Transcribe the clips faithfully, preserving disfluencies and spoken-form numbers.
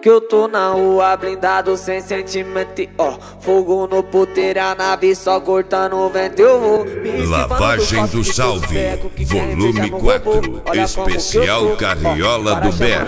Que eu tô na rua blindado sem sentimento, ó. Fogo no puteiro, a nave só cortando o vento. Eu vou me Lavagem do Salve, volume quatro, especial Carriola do Ber.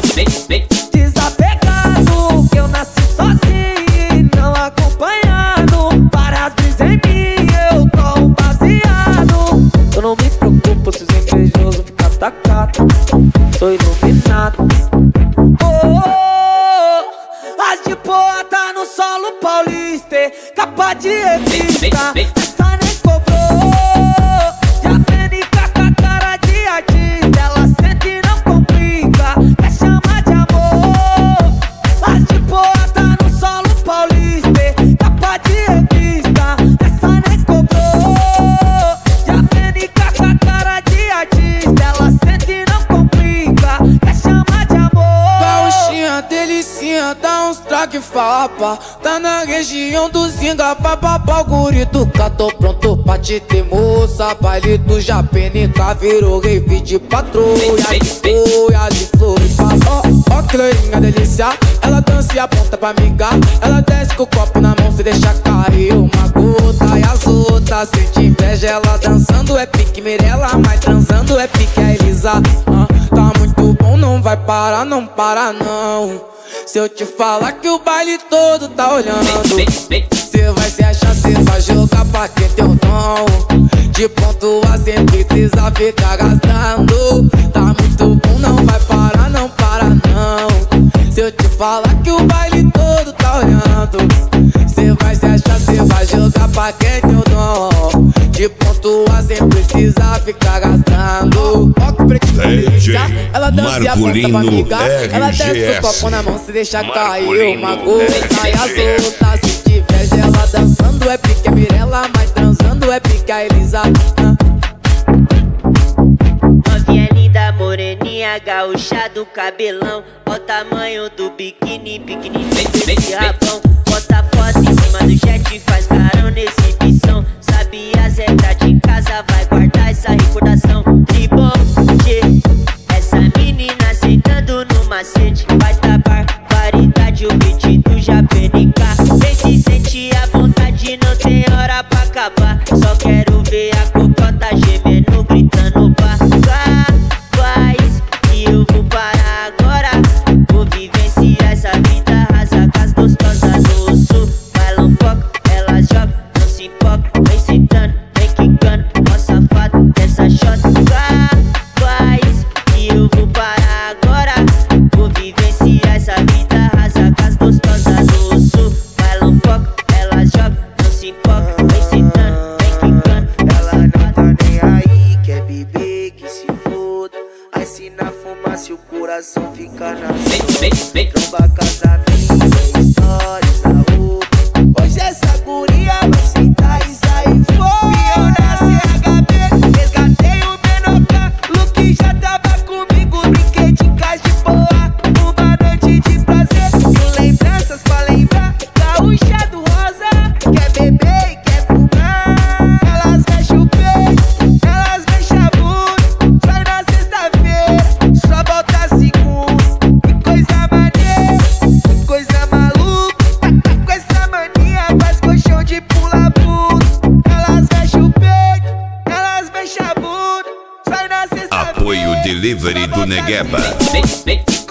Desapegado, que eu nasci sozinho e não acompanhado. Várias brisas em mim, eu tô um baseado. Eu não me preocupo se os invejosos ficam atacados. Sou iluminado. Oh, oh, as de boa tá no solo paulista, capa de revista. Essa nem cobrou. Já penica com a cara de artista. Ela sente e não complica, quer chamar de amor. As de boa tá no solo paulista, capa de revista. Essa nem cobrou. Já penica com a cara de artista. Ela sente e não complica, quer chamar de amor. Gauchinha, delicinha, dá uns traque fapa. Tá na região do Zinga, vai babá o gurito. Tô pronto pra te ter, moça. Baile do Japenica virou rave de patrulha. De folha, de flores, ó, ó, que loirinha delícia. Ela dança e aponta pra amiga. Ela desce com o copo na mão, se deixa cair uma gota. E as outras sente inveja, ela dançando é pique Mirella, mas transando é pique a Elisa. ah, Tá muito bom, não vai parar, não para não. Se eu te falar que o baile todo tá olhando, cê vai se achar, cê vai jogar pra quem tem o dom. De ponto a cem precisa ficar gastando. Tá muito bom, não vai parar, não para não. Se eu te falar que o baile todo tá olhando, cê vai se achar, cê vai jogar pra quem tem o dom. De ponto a cem precisa ficar gastando. Ó que pretinha, ela dança e aponta pra amiga. Ela desce com o copo na mão, se deixa cair uma gota. E as outras se tiver ela dançando é pique a Mirella, mas transando é pique a Elisa. Novinha linda, moreninha, gaúcha do cabelão. Ó o tamanho do biquíni, biquíni feito esse rabão. Posta foto em cima do jet, faz carão nesse exibição. Sabe as regras de casa, vai guardar essa recordação. Tribom, essa menina sentando no macete. Vai tá barbaridade, o beat do Japenica. Vem se sentir à vontade, não tem hora pra acabar. Só quero ver a cocota gemendo, gritando pá. Faz que eu vou parar agora. Vou vivenciar essa vida rasa com as gostosas do sul. Baila um pouco, ela joga, não se importa. Vem sentando, vem quicando, ó safado dessa shot. Faz que eu vou parar agora. Vou vivenciar essa vida rasa com as gostosas do sul. Baila um pouco, ela joga, não se importa. Vem sentando, vem quicando. Ela não tá nem aí, quer beber, que se foda. Aí se na fumaça o coração fica na sua. Tromba casamento, histórias na rua. Hoje essa guria vai sentar e sair fora. E eu na C H B, resgatei o Menocã. Luke já tava comigo, brinquei de casa de boa. Uma noite de prazer, e lembranças pra lembrar. Gaúcha do rosa, quer beber e quer fumar. Elas mexem o peito, elas mexem a bunda. Sai na sexta-feira, só volta segunda. Que coisa maneira, que coisa maluca. Com essa mania faz colchão de pula bunda. Elas mexem o peito, elas mexem a bunda. Sai na sexta-feira. Apoio Delivery do Negueba.